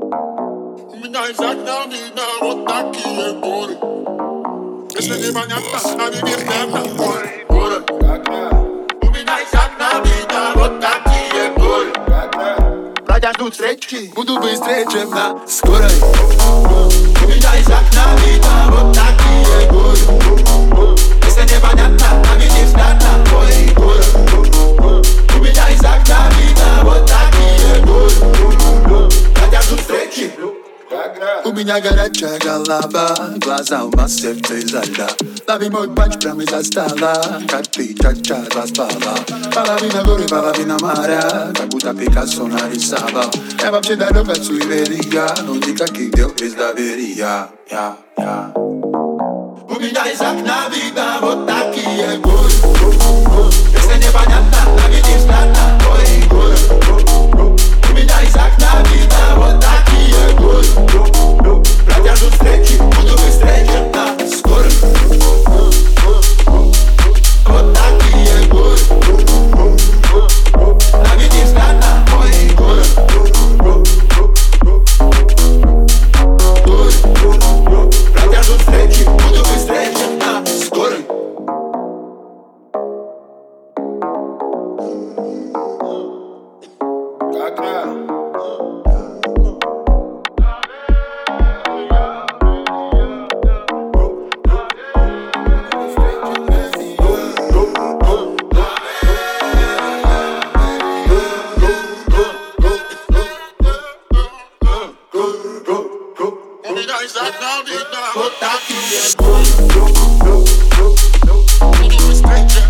У меня из окна видно вот такие горы. Если непонятно, с нами вероятно мой город. У меня из окна видно вот такие горы. Братья ждут встречи, буду быстрее, чем на скорой. У меня из окна видно вот такие горы. Если непонятно, нами не взгляд на твой город. У меня из окна видно вот такие горы. Братья ждут встречи. У меня горячая голова, глаза у нас сердце изо льда. Лови мой панч прямо из-за стола, как ты час распала. Половина горы, половина моря, как будто Пикассо нарисовал. Я вообще далек от суеверия, но никаких дел без доверия. У меня из окна видно вот такие горы. Если непонятно, наведи взгляд на твой город. У меня из окна видно вот такие горы. Братья ждут встречи, буду быстрее, чем на скорой. Вот такие горы. Наведи взгляд на твой город. Братья ждут встречи, буду быстрее, чем на скорой. Вот такие горы. Буду быстрее, чем